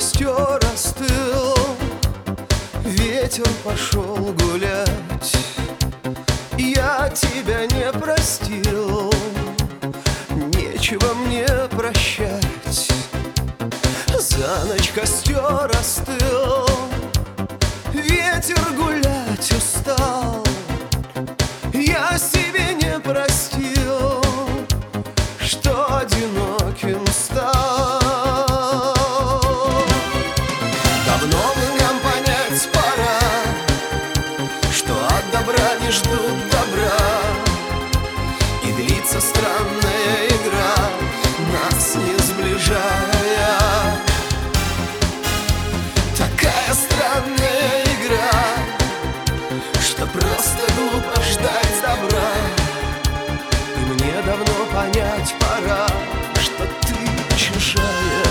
костер остыл, ветер пошел гулять. Я тебя не простил, нечего мне прощать. За ночь костер остыл, ветер гулять устал. Я себе не простил, что одиноким стал. Давно бы нам понять пора, что от добра не ждут добра, и длится странная игра, нас не сближая. Такая странная игра, что просто глупо ждать добра. И мне давно понять пора, что ты чужая.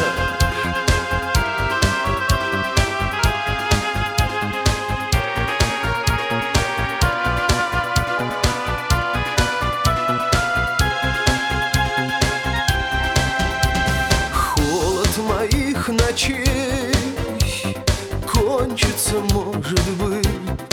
Моих ночей кончится, может быть,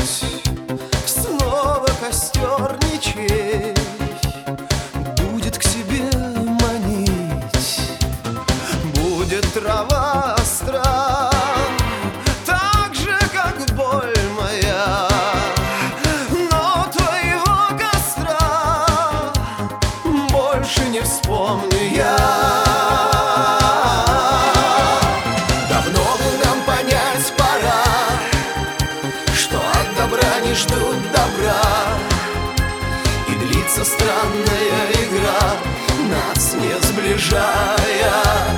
снова костер ничей будет к себе манить. Будет трава остра, так же, как боль моя, но твоего костра больше не вспомню я. Не ждут добра, и длится странная игра, нас не сближая.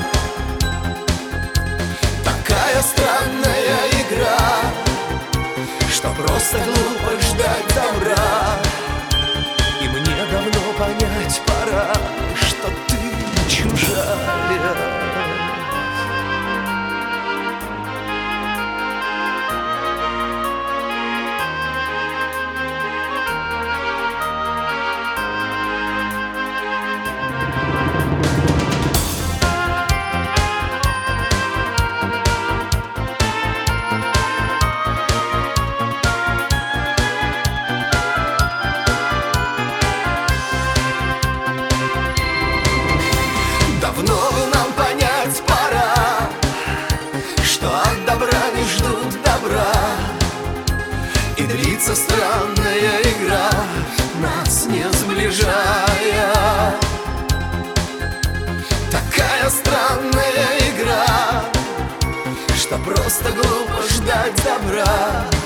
Такая странная игра, что просто глупо ждать добра. И мне давно понять пора, что ты чужая. Давно бы нам понять пора, что от добра не ждут добра, и длится странная игра, нас не сближая. Такая странная игра, что просто глупо ждать добра.